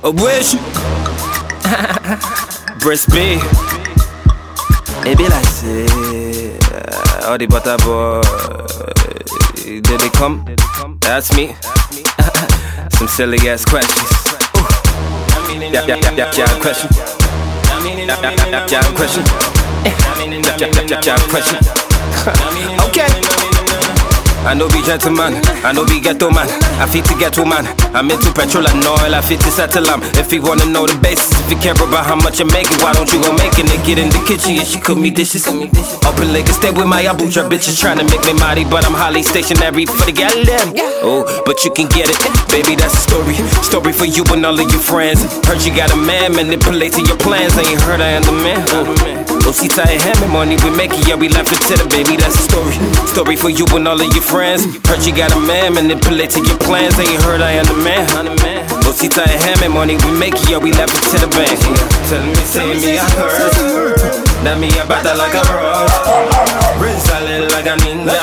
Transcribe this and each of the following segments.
I wish Breast B. It be like say all the butter boy. Did they come? That's me. Some silly ass questions. Yeah, question. Question. Okay. I know be gentleman, I know be ghetto man. I fit to ghetto man. I'm into petrol and oil, I fit to settle am. If you wanna know the basis, if you care about how much I'm making, why don't you go make it and get in the kitchen and she cook me dishes. Up in Lagos, stay with my abuja bitches trying to make me mighty, but I'm highly stationary for the gal them. Oh, but you can get it, baby, that's a story. Story for you and all of your friends. Heard you got a man manipulating your plans, and you heard I am the man. Osita and Hammond, money we make it, yeah, we left it to the baby, that's a story. Story for you and all of your friends. Heard you got a man manipulating your plans, and you heard I am the man. Osita and Hammond, money we make it, yeah, we left it to the bank. Telling me, saying me, I heard that me about that like a rose. Wrist solid like a ninja.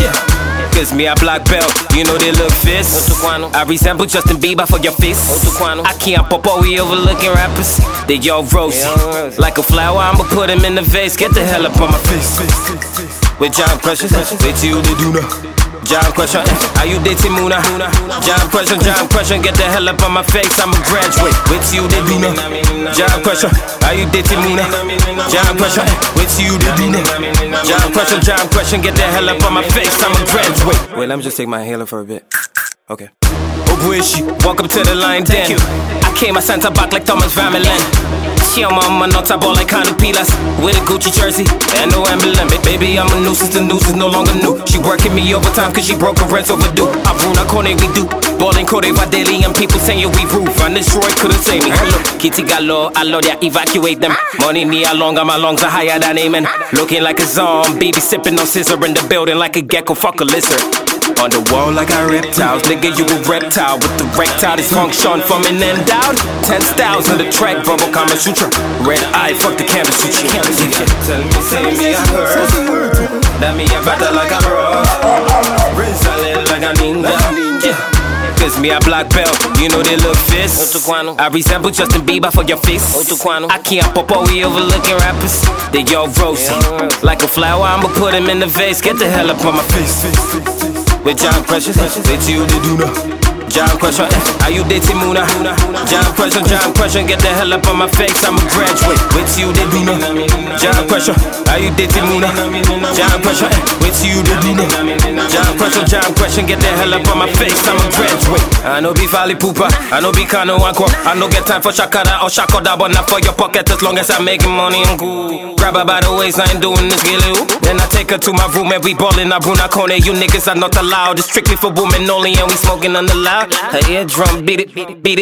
Cause me a black belt, you know they look fierce. I resemble Justin Bieber for your face. I can't pop all we overlooking rappers. They all rosy, like a flower, I'ma put him in the vase. Get the hell up on my face. With John Question, with you they do now. John Question, are you dating Muna? John Question, get the hell up on my face. I'm a graduate, with you they do now. John Question, are you dating Muna? John Question, with you they do now. John Question, get the hell up on my face. I'm a graduate. Wait, let me just take my inhaler for a bit. Okay. Obuishi, welcome to the Lion Den. I came a Santa back like Thomas Van Millen. She on my not a ball like Connie Pilas. With a Gucci jersey and no emblem. Baby, I'm a nuisance, the news is no longer new. She working me overtime cause she broke her rent's overdue. Abruna Kone we do, ballin' Kode va daily. And people saying we roof, and this Roy couldn't say me. Hello, Kitty Gallo, I love ya, evacuate them. Money me along, my lungs are higher than amen. Looking like a zombie, baby sipping on scissor in the building like a gecko, fuck a lizard. On the wall like I reptiles, nigga you a reptile with the rectile dysfunction from an end out. 10 styles on the track, Bravo Kama Sutra. Red eye, fuck the canvas sutra. Tell me, say me I heard that me a battle like a rose. Wrist solid like a ninja. Cause me a black belt, you know they look fierce. I resemble Justin Bieber for your face. I can't pop all we overlooking rappers. They all rosy, like a flower, I'ma put him in the vase. Get the hell up on my face. With John Question, with you they do now. John Question, are you dating Muna? John Question, get the hell up on my face. I'm a graduate, with you they do now. John Question, are you dating Muna? John Question, with you they do now. John Question, get the hell up on my face. I'm a graduate. I know be Valley Pooper, I know be Kano Anko. I know get time for Shakara or Shakoda, but not for your pocket as long as I'm making money. I'm cool. Grab her by the waist, I ain't doing this gilly. Then I take her to my room and we ballin' Abruna Kone. You niggas are not allowed, it's strictly for women only, and we smoking on the loud. Her eardrum beat it,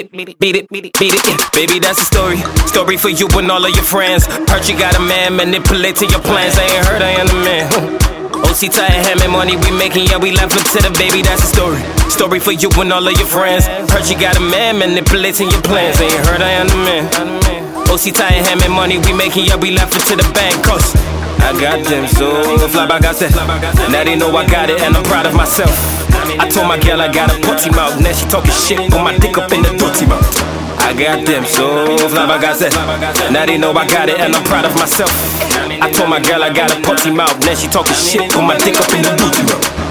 yeah. Baby, that's a story. Story for you and all of your friends. Heard you got a man manipulating your plans. I ain't heard I am the man. Osita and Hammond, money we making, yeah, we left it to the baby, that's a story. Story for you and all of your friends. Heard you got a man manipulating your plans. I ain't heard I am the man. Osita and Hammond, money we making, yeah, we left it to the bank. Cause I got them, so fly back, I said. Now they know I got it, and I'm proud of myself. I told my girl I got a putty mouth. Now she talking shit, put my dick up in the dirty mouth. I got them, so fly back, I said. Now they know I got it, and I'm proud of myself. I told my girl I got a putty mouth. Now she talking shit, put my dick up in the dirty mouth.